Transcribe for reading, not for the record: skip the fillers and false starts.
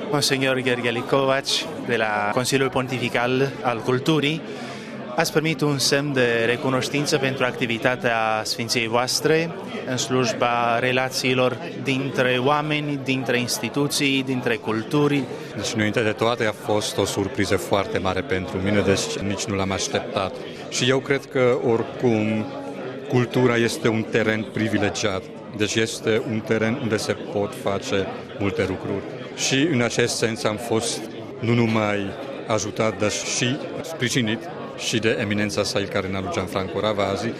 Monsignor Ghergheli Covaci, de la Consiliul Pontifical al Culturii, ați primit un semn de recunoștință pentru activitatea Sfinției voastre în slujba relațiilor dintre oameni, dintre instituții, dintre culturi. Deci, înainte de toate, a fost o surpriză foarte mare pentru mine, deci nici nu l-am așteptat. Și eu cred că, oricum, cultura este un teren privilegiat. Deci este un teren unde se pot face multe lucruri. Și în acest sens am fost nu numai ajutat, dar și sprijinit și de eminența sa il Cardinalul Gianfranco Ravasi,